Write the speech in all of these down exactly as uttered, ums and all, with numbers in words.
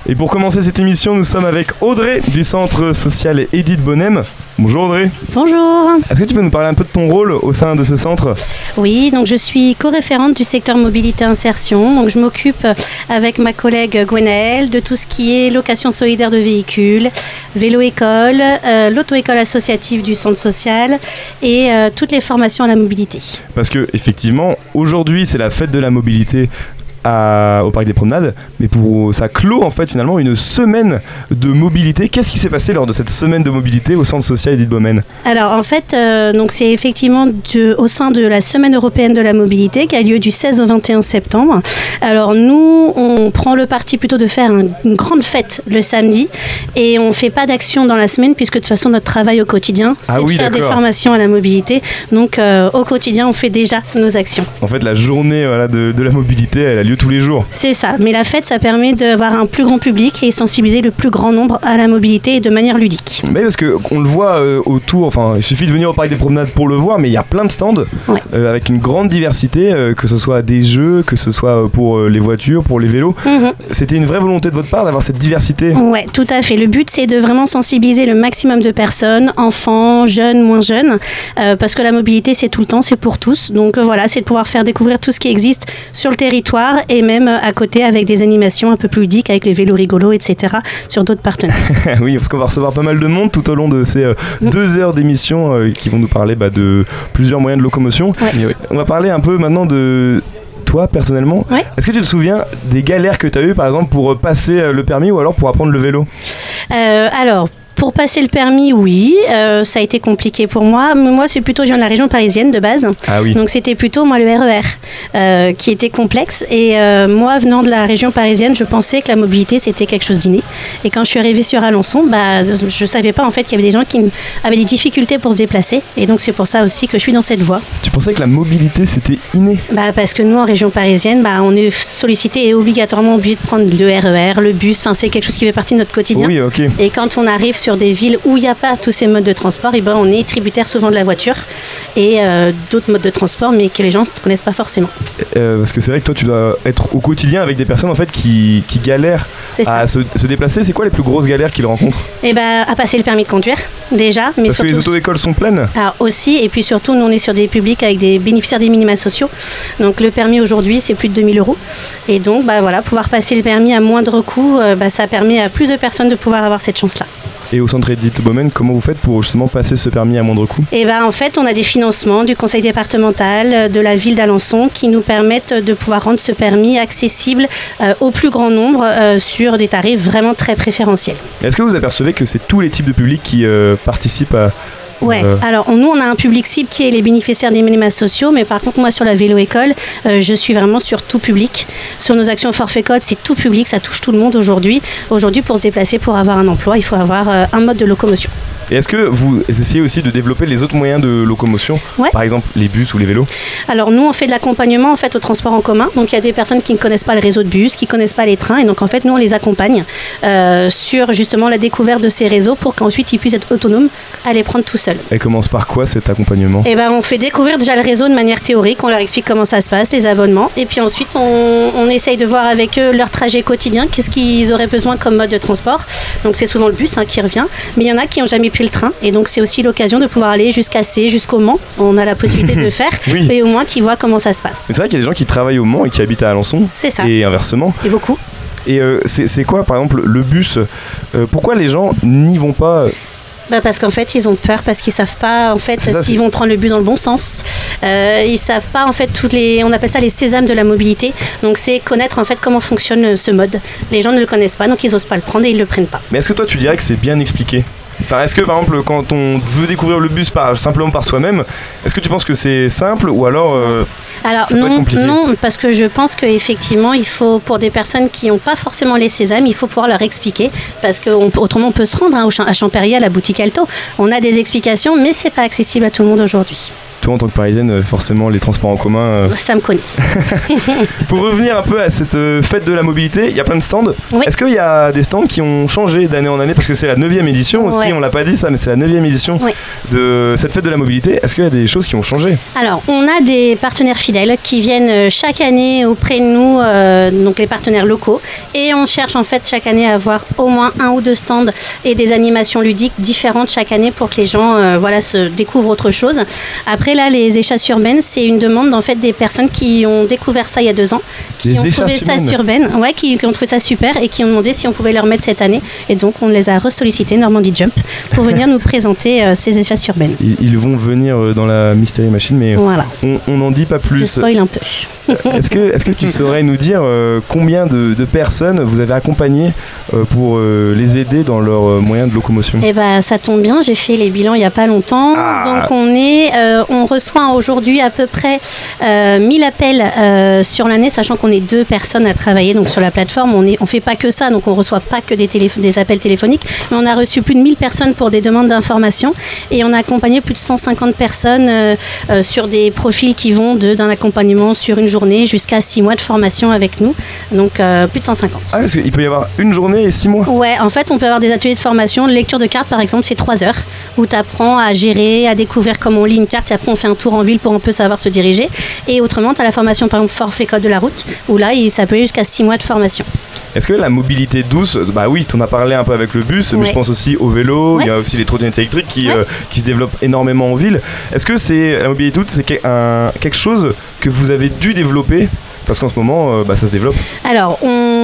Et pour commencer cette émission, nous sommes avec Audrey du centre social Edith Bonnem. Bonjour Audrey. Bonjour. Est-ce que tu peux nous parler un peu de ton rôle au sein de ce centre ? Oui, donc je suis co-référente du secteur mobilité insertion. Donc je m'occupe avec ma collègue Gwenaëlle de tout ce qui est location solidaire de véhicules, vélo-école, euh, l'auto-école associative du centre social et euh, toutes les formations à la mobilité. Parce que effectivement, aujourd'hui c'est la fête de la mobilité À, au Parc des Promenades, mais pour ça clôt en fait finalement une semaine de mobilité. Qu'est-ce qui s'est passé lors de cette semaine de mobilité au centre social Edith Bonnem ? Alors en fait, euh, donc c'est effectivement de, au sein de la semaine européenne de la mobilité qui a lieu du seize au vingt et un septembre. Alors nous, on prend le parti plutôt de faire un, une grande fête le samedi et on fait pas d'action dans la semaine puisque de toute façon notre travail au quotidien c'est ah oui, de faire d'accord. des formations à la mobilité. Donc euh, au quotidien on fait déjà nos actions. En fait la journée voilà, de, de la mobilité elle a lieu tous les jours. C'est ça, mais la fête, ça permet d'avoir un plus grand public et sensibiliser le plus grand nombre à la mobilité et de manière ludique. Mais parce qu'on le voit euh, autour, enfin il suffit de venir au Parc des Promenades pour le voir, mais il y a plein de stands ouais. euh, avec une grande diversité, euh, que ce soit des jeux, que ce soit pour euh, les voitures, pour les vélos. Mm-hmm. C'était une vraie volonté de votre part d'avoir cette diversité ? Ouais, tout à fait. Le but, c'est de vraiment sensibiliser le maximum de personnes, enfants, jeunes, moins jeunes, euh, parce que la mobilité, c'est tout le temps, c'est pour tous. Donc euh, voilà, c'est de pouvoir faire découvrir tout ce qui existe sur le territoire et même à côté avec des animations un peu plus ludiques avec les vélos rigolos, et cetera sur d'autres partenaires. Oui, parce qu'on va recevoir pas mal de monde tout au long de ces euh, mmh. deux heures d'émission euh, qui vont nous parler bah, de plusieurs moyens de locomotion. Ouais. Oui. On va parler un peu maintenant de toi personnellement. Ouais. Est-ce que tu te souviens des galères que tu as eues par exemple pour passer le permis ou alors pour apprendre le vélo ? euh, Alors Pour passer le permis, oui, euh, ça a été compliqué pour moi. Mais moi, c'est plutôt, je viens de la région parisienne de base. Ah oui. Donc, c'était plutôt, moi, le R E R euh, qui était complexe. Et euh, moi, venant de la région parisienne, je pensais que la mobilité, c'était quelque chose d'inné. Et quand je suis arrivée sur Alençon, bah, je ne savais pas, en fait, qu'il y avait des gens qui avaient des difficultés pour se déplacer. Et donc, c'est pour ça aussi que je suis dans cette voie. Tu pensais que la mobilité, c'était inné ? Bah, parce que nous, en région parisienne, bah, on est sollicité et obligatoirement obligé de prendre le R E R, le bus. Enfin, c'est quelque chose qui fait partie de notre quotidien. Oui, ok. Et quand on arrive sur des villes où il n'y a pas tous ces modes de transport, et ben on est tributaire souvent de la voiture et euh, d'autres modes de transport, mais que les gens ne connaissent pas forcément. Euh, parce que c'est vrai que toi, tu dois être au quotidien avec des personnes en fait qui, qui galèrent à se, se déplacer. C'est quoi les plus grosses galères qu'ils rencontrent ? Et ben à passer le permis de conduire déjà, mais parce surtout, que les auto-écoles sont pleines. Alors aussi, et puis surtout, nous on est sur des publics avec des bénéficiaires des minima sociaux. Donc le permis aujourd'hui, c'est plus de deux mille euros. Et donc, bah voilà, pouvoir passer le permis à moindre coût, euh, bah, ça permet à plus de personnes de pouvoir avoir cette chance-là. Et au centre Edith Bonnem, comment vous faites pour justement passer ce permis à moindre coût ? Et ben en fait, on a des financements du conseil départemental, de la ville d'Alençon, qui nous permettent de pouvoir rendre ce permis accessible euh, au plus grand nombre euh, sur des tarifs vraiment très préférentiels. Est-ce que vous apercevez que c'est tous les types de publics qui euh, participent à... Ouais, euh... alors nous on a un public cible qui est les bénéficiaires des minima sociaux, mais par contre moi sur la vélo-école, euh, je suis vraiment sur tout public. Sur nos actions forfait code, c'est tout public, ça touche tout le monde aujourd'hui. Aujourd'hui pour se déplacer, pour avoir un emploi, il faut avoir euh, un mode de locomotion. Et est-ce que vous essayez aussi de développer les autres moyens de locomotion, ouais. Par exemple les bus ou les vélos ? Alors nous on fait de l'accompagnement en fait au transport en commun, donc il y a des personnes qui ne connaissent pas le réseau de bus, qui ne connaissent pas les trains, et donc en fait nous on les accompagne euh, sur justement la découverte de ces réseaux pour qu'ensuite ils puissent être autonomes à les prendre tout seuls. Elle commence par quoi cet accompagnement ? Eh ben, on fait découvrir déjà le réseau de manière théorique, on leur explique comment ça se passe, les abonnements, et puis ensuite on, on essaye de voir avec eux leur trajet quotidien, qu'est-ce qu'ils auraient besoin comme mode de transport. Donc c'est souvent le bus hein, qui revient, mais il y en a qui n'ont jamais pris le train, et donc c'est aussi l'occasion de pouvoir aller jusqu'à C, jusqu'au Mans, on a la possibilité de le faire, oui. Et au moins qu'ils voient comment ça se passe. Mais c'est vrai qu'il y a des gens qui travaillent au Mans et qui habitent à Alençon, c'est ça. Et inversement. Et beaucoup. Et euh, c'est, c'est quoi par exemple le bus euh, pourquoi les gens n'y vont pas ? Bah parce qu'en fait ils ont peur, parce qu'ils savent pas en fait ça, s'ils c'est... vont prendre le bus dans le bon sens. Euh, ils savent pas en fait toutes les, on appelle ça les sésames de la mobilité. Donc c'est connaître en fait comment fonctionne ce mode. Les gens ne le connaissent pas, donc ils osent pas le prendre et ils le prennent pas. Mais est-ce que toi tu dirais que c'est bien expliqué ? Enfin, est-ce que par exemple quand on veut découvrir le bus par, simplement par soi-même, est-ce que tu penses que c'est simple ou alors euh, alors non, non, parce que je pense qu'effectivement il faut, pour des personnes qui n'ont pas forcément les sésames, il faut pouvoir leur expliquer, parce qu'autrement on, on peut se rendre hein, à Champéry à la boutique Alto, on a des explications mais c'est pas accessible à tout le monde aujourd'hui. toi en tant que Parisienne, forcément les transports en commun... Euh... Ça me connaît. Pour revenir un peu à cette euh, fête de la mobilité, il y a plein de stands. Oui. Est-ce qu'il y a des stands qui ont changé d'année en année? Parce que c'est la neuvième édition aussi, ouais. On l'a pas dit ça, mais c'est la neuvième édition oui. de cette fête de la mobilité. Est-ce qu'il y a des choses qui ont changé? Alors, on a des partenaires fidèles qui viennent chaque année auprès de nous, euh, donc les partenaires locaux, et on cherche en fait chaque année à avoir au moins un ou deux stands et des animations ludiques différentes chaque année pour que les gens euh, voilà, se découvrent autre chose. Après là, les échasses urbaines, c'est une demande en fait des personnes qui ont découvert ça il y a deux ans, qui les ont trouvé ça urbaine, ouais, qui, qui ont trouvé ça super et qui ont demandé si on pouvait leur mettre cette année. Et donc on les a ressollicités, Normandie Jump, pour venir nous présenter euh, ces échasses urbaines. Ils, ils vont venir euh, dans la Mystery Machine, mais voilà. on n'en dit pas plus. Je spoil un peu. Est-ce que, est-ce que tu saurais nous dire euh, combien de, de personnes vous avez accompagnées euh, pour euh, les aider dans leurs euh, moyens de locomotion? Eh ben, ça tombe bien, j'ai fait les bilans il n'y a pas longtemps. Ah. Donc on, est, euh, on reçoit aujourd'hui à peu près euh, mille appels euh, sur l'année, sachant qu'on est deux personnes à travailler donc, sur la plateforme. On ne on fait pas que ça, donc on ne reçoit pas que des, télé- des appels téléphoniques, mais on a reçu plus de mille personnes pour des demandes d'information et on a accompagné plus de cent cinquante personnes euh, euh, sur des profils qui vont de, d'un accompagnement sur une journée jusqu'à six mois de formation avec nous, donc euh, plus de cent cinquante. Ah, parce qu'il peut y avoir une journée et six mois? Ouais, en fait, on peut avoir des ateliers de formation. Lecture de cartes, par exemple, c'est trois heures où tu apprends à gérer, à découvrir comment on lit une carte et après on fait un tour en ville pour un peu savoir se diriger. Et autrement, tu as la formation, par exemple, forfait code de la route, où là, ça peut aller jusqu'à six mois de formation. Est-ce que la mobilité douce, bah oui, tu en as parlé un peu avec le bus, ouais. mais je pense aussi au vélo, ouais. il y a aussi les trottinettes électriques qui, ouais. euh, qui se développent énormément en ville. Est-ce que c'est, la mobilité douce, c'est un, quelque chose que vous avez dû développer? Parce qu'en ce moment, euh, bah, ça se développe. Alors,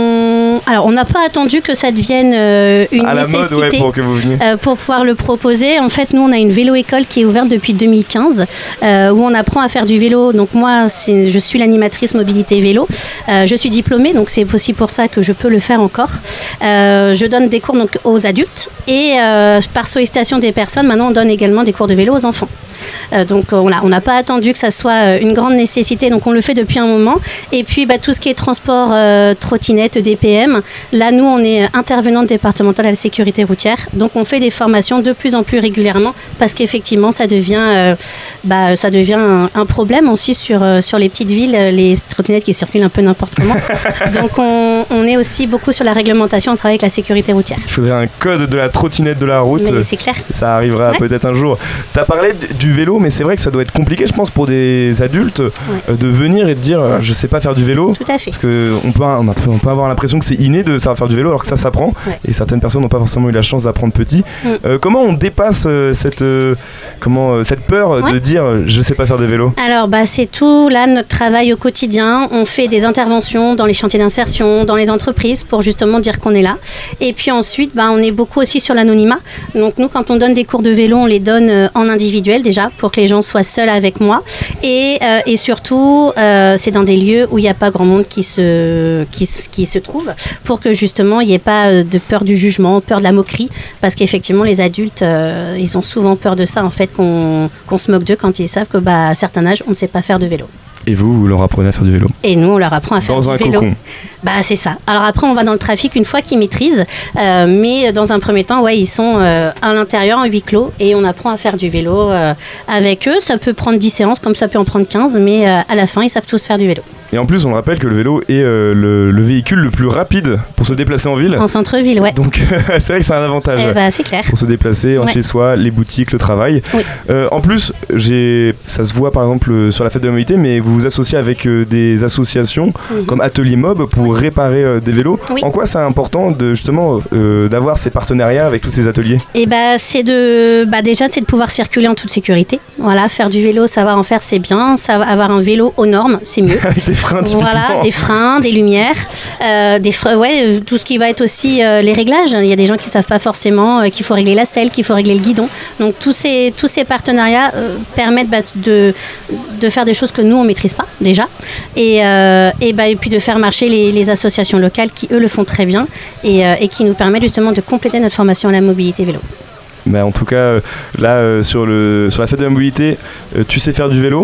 on Alors, on n'a pas attendu que ça devienne euh, une à la nécessité mode, ouais, pour, que vous veniez. Euh, pour pouvoir le proposer. En fait, nous, on a une vélo-école qui est ouverte depuis deux mille quinze, euh, où on apprend à faire du vélo. Donc moi, c'est, je suis l'animatrice mobilité vélo. Euh, je suis diplômée, donc c'est aussi pour ça que je peux le faire encore. Euh, je donne des cours donc, aux adultes et euh, par sollicitation des personnes, maintenant, on donne également des cours de vélo aux enfants. Euh, donc on n'a on n'a pas attendu que ça soit une grande nécessité, donc on le fait depuis un moment. Et puis bah, tout ce qui est transport, euh, trottinette, D P M, là nous on est intervenante départementale à la sécurité routière, donc on fait des formations de plus en plus régulièrement parce qu'effectivement ça devient, euh, bah, ça devient un, un problème aussi sur, euh, sur les petites villes, les trottinettes qui circulent un peu n'importe comment. Donc on, on est aussi beaucoup sur la réglementation, on travaille avec la sécurité routière. Il faudrait un code de la trottinette de la route. Mais c'est clair. Ça arrivera ouais. peut-être un jour. Tu as parlé du vélo, mais c'est vrai que ça doit être compliqué, je pense, pour des adultes ouais. euh, de venir et de dire euh, je sais pas faire du vélo. Tout à fait. Parce qu'on peut, on peut, on peut avoir l'impression que c'est inné de savoir faire du vélo alors que ça s'apprend. Ouais. Et certaines personnes n'ont pas forcément eu la chance d'apprendre petit. Mm. Euh, comment on dépasse euh, cette, euh, comment, euh, cette peur ouais. de dire euh, je sais pas faire de vélo? Alors, bah, c'est tout là notre travail au quotidien. On fait des interventions dans les chantiers d'insertion, dans les entreprises pour justement dire qu'on est là. Et puis ensuite, bah, on est beaucoup aussi sur l'anonymat. Donc nous, quand on donne des cours de vélo, on les donne euh, en individuel déjà pour que les gens soient seuls avec moi. Et, euh, et surtout, euh, c'est dans des lieux où il n'y a pas grand monde qui se, qui, qui se trouve pour que justement, il n'y ait pas de peur du jugement, peur de la moquerie. Parce qu'effectivement, les adultes, euh, ils ont souvent peur de ça, en fait, qu'on, qu'on se moque d'eux quand ils savent que, bah, à un certain âge, on ne sait pas faire de vélo. Et vous, vous leur apprenez à faire du vélo? Et nous, on leur apprend à faire dans du un vélo. Cocon. Bah, c'est ça. Alors après, on va dans le trafic une fois qu'ils maîtrisent. Euh, mais dans un premier temps, ouais, ils sont euh, à l'intérieur, en huis clos. Et on apprend à faire du vélo euh, avec eux. Ça peut prendre dix séances, comme ça peut en prendre quinze. Mais euh, à la fin, ils savent tous faire du vélo. Et en plus, on rappelle que le vélo est euh, le, le véhicule le plus rapide pour se déplacer en ville. En centre-ville, ouais. Donc c'est vrai que c'est un avantage. Eh bah, c'est clair. Pour se déplacer en ouais. chez soi, les boutiques, le travail. Oui. Euh, en plus, j'ai, ça se voit par exemple sur la fête de la mobilité, mais vous vous associez avec euh, des associations mm-hmm. comme Atelier Mob pour oui. réparer euh, des vélos. Oui. En quoi c'est important de justement euh, d'avoir ces partenariats avec tous ces ateliers? Et bah, c'est de, bah, déjà c'est de pouvoir circuler en toute sécurité. Voilà, faire du vélo, savoir en faire, c'est bien. Savoir avoir un vélo aux normes, c'est mieux. Freins, voilà, des freins, des lumières, euh, des freins, ouais, tout ce qui va être aussi euh, les réglages. Il y a des gens qui ne savent pas forcément euh, qu'il faut régler la selle, qu'il faut régler le guidon. Donc tous ces, tous ces partenariats euh, permettent bah, de, de faire des choses que nous, on ne maîtrise pas déjà. Et, euh, et, bah, et puis de faire marcher les, les associations locales qui, eux, le font très bien et, euh, et qui nous permettent justement de compléter notre formation à la mobilité vélo. Bah, en tout cas, là, euh, sur, le, sur la fête de la mobilité, euh, tu sais faire du vélo.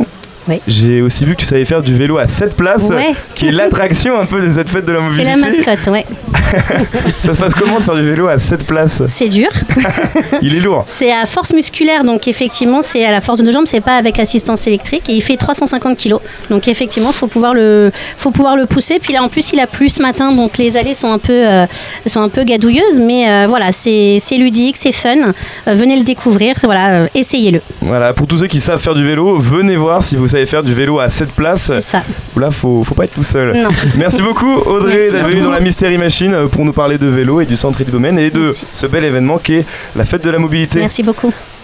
Oui. J'ai aussi vu que tu savais faire du vélo à sept places, ouais. qui est l'attraction un peu de cette fête de la mobilité. C'est la mascotte, ouais. Ça se passe comment de faire du vélo à sept places? C'est dur. Il est lourd. C'est à force musculaire, donc effectivement, c'est à la force de nos jambes, c'est pas avec assistance électrique. Et il fait trois cent cinquante kilos. Donc effectivement, il faut pouvoir le, faut pouvoir le pousser. Puis là, en plus, il a plu ce matin, donc les allées sont un peu, euh, sont un peu gadouilleuses. Mais euh, voilà, c'est, c'est ludique, c'est fun. Euh, venez le découvrir, voilà, euh, essayez-le. Voilà, pour tous ceux qui savent faire du vélo, venez voir si vous savez faire du vélo à sept places. C'est ça. Là, faut, faut pas être tout seul. Non. Merci beaucoup, Audrey, d'être venue dans la Mystery Machine pour nous parler de vélo et du centre du domaine et de Merci. ce bel événement qui est la fête de la mobilité. Merci beaucoup.